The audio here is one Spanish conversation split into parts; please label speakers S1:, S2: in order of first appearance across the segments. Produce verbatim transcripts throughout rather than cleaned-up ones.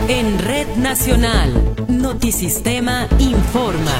S1: En Red Nacional, Notisistema informa.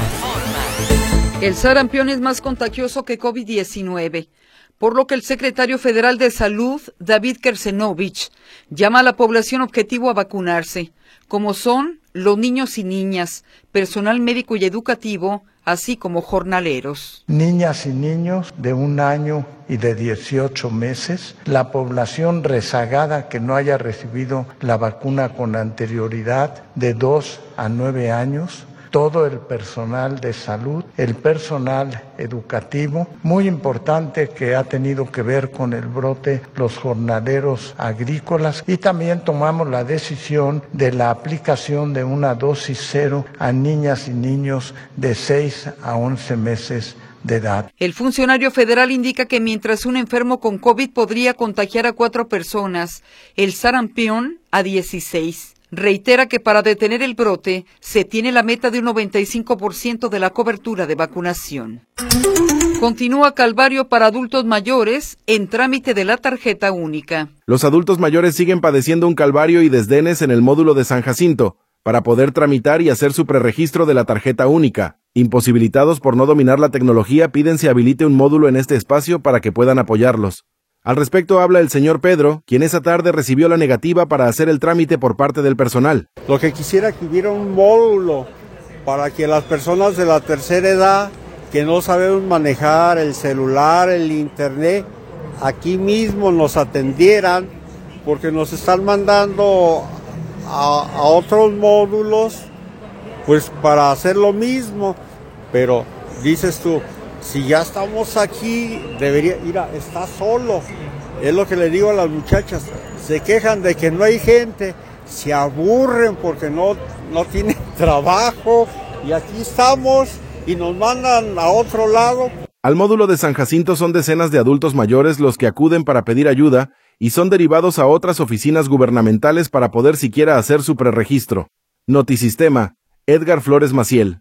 S2: El sarampión es más contagioso que COVID diecinueve, por lo que el secretario federal de Salud, David Kersenovich, llama a la población objetivo a vacunarse, como son los niños y niñas, personal médico y educativo, así como jornaleros.
S3: Niñas y niños de un año y de dieciocho meses, la población rezagada que no haya recibido la vacuna con anterioridad de dos a nueve años, todo el personal de salud, el personal educativo, muy importante que ha tenido que ver con el brote, los jornaleros agrícolas, y también tomamos la decisión de la aplicación de una dosis cero a niñas y niños de seis a once meses de edad.
S2: El funcionario federal indica que mientras un enfermo con COVID podría contagiar a cuatro personas, el sarampión a dieciséis. Reitera que para detener el brote se tiene la meta de un noventa y cinco por ciento de la cobertura de vacunación. Continúa calvario para adultos mayores en trámite de la tarjeta única.
S4: Los adultos mayores siguen padeciendo un calvario y desdenes en el módulo de San Jacinto para poder tramitar y hacer su preregistro de la tarjeta única. Imposibilitados por no dominar la tecnología, piden se habilite un módulo en este espacio para que puedan apoyarlos. Al respecto habla el señor Pedro, quien esa tarde recibió la negativa para hacer el trámite por parte del personal.
S5: Lo que quisiera que hubiera un módulo para que las personas de la tercera edad que no sabemos manejar el celular, el internet, aquí mismo nos atendieran, porque nos están mandando a, a otros módulos pues para hacer lo mismo, pero dices tú, si ya estamos aquí, debería, mira, está solo. Es lo que le digo a las muchachas. Se quejan de que no hay gente, se aburren porque no, no tienen trabajo. Y aquí estamos y nos mandan a otro lado.
S4: Al módulo de San Jacinto son decenas de adultos mayores los que acuden para pedir ayuda y son derivados a otras oficinas gubernamentales para poder siquiera hacer su preregistro. Notisistema, Edgar Flores Maciel.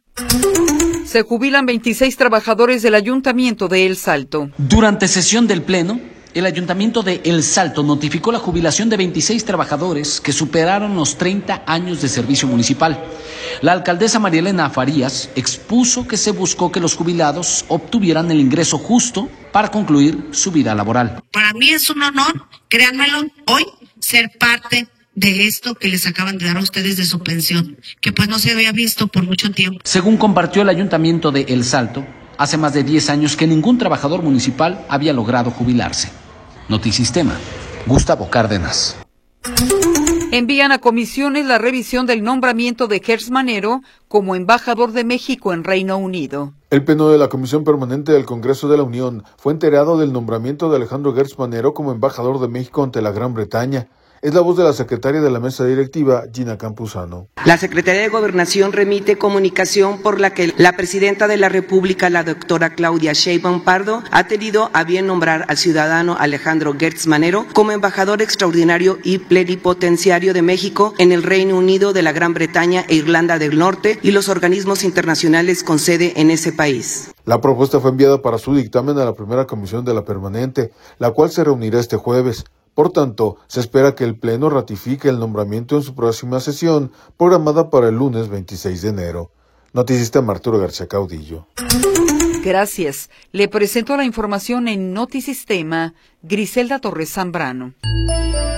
S2: Se jubilan veintiséis trabajadores del Ayuntamiento de El Salto.
S6: Durante sesión del Pleno, el Ayuntamiento de El Salto notificó la jubilación de veintiséis trabajadores que superaron los treinta años de servicio municipal. La alcaldesa María Elena Farías expuso que se buscó que los jubilados obtuvieran el ingreso justo para concluir su vida laboral.
S7: Para mí es un honor, créanmelo, hoy ser parte de esto que les acaban de dar a ustedes de su pensión, que pues no se había visto por mucho tiempo.
S6: Según compartió el Ayuntamiento de El Salto, hace más de diez años que ningún trabajador municipal había logrado jubilarse. Notisistema, Gustavo Cárdenas.
S2: Envían a comisiones la revisión del nombramiento de Gertz Manero como embajador de México en Reino Unido.
S8: El Pleno de la Comisión Permanente del Congreso de la Unión fue enterado del nombramiento de Alejandro Gertz Manero como embajador de México ante la Gran Bretaña. Es la voz de la secretaria de la mesa directiva, Gina Campuzano.
S9: La Secretaría de Gobernación remite comunicación por la que la presidenta de la República, la doctora Claudia Sheinbaum Pardo, ha tenido a bien nombrar al ciudadano Alejandro Gertz Manero como embajador extraordinario y plenipotenciario de México en el Reino Unido, de la Gran Bretaña e Irlanda del Norte y los organismos internacionales con sede en ese país.
S8: La propuesta fue enviada para su dictamen a la primera comisión de la permanente, la cual se reunirá este jueves. Por tanto, se espera que el Pleno ratifique el nombramiento en su próxima sesión, programada para el lunes veintiséis de enero. Notisistema, Arturo García Caudillo.
S2: Gracias. Le presento la información en Notisistema, Griselda Torres Zambrano.